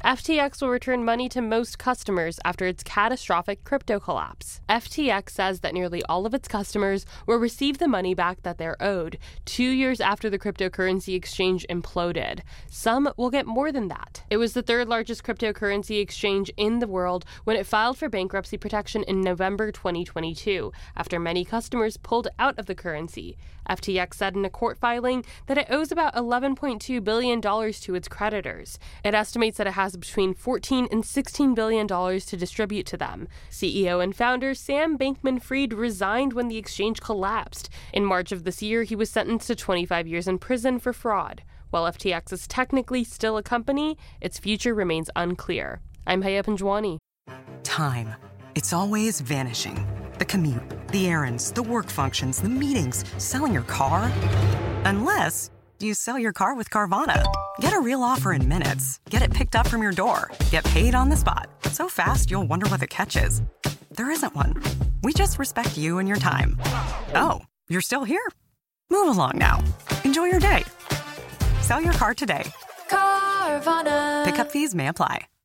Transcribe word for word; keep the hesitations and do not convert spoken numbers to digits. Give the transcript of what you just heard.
F T X will return money to most customers after its catastrophic crypto collapse. F T X says that nearly all of its customers will receive the money back that they're owed, two years after the cryptocurrency exchange imploded. Some will get more than that. It was the third largest cryptocurrency exchange in the world when it filed for bankruptcy protection in November twenty twenty-two, after many customers pulled out of the currency. F T X said in a court filing that it owes about eleven point two billion dollars to its creditors. It estimates that it has between fourteen and sixteen billion dollars to distribute to them. C E O and founder Sam Bankman-Fried resigned when the exchange collapsed. In March of this year, he was sentenced to twenty-five years in prison for fraud. While F T X is technically still a company, its future remains unclear. I'm Haya Panjwani. Time. It's always vanishing. The commute, the errands, the work functions, the meetings, selling your car. Unless you sell your car with Carvana. Get a real offer in minutes. Get it picked up from your door. Get paid on the spot. So fast, you'll wonder what the catch is. There isn't one. We just respect you and your time. Oh, you're still here? Move along now. Enjoy your day. Sell your car today. Carvana. Pickup fees may apply.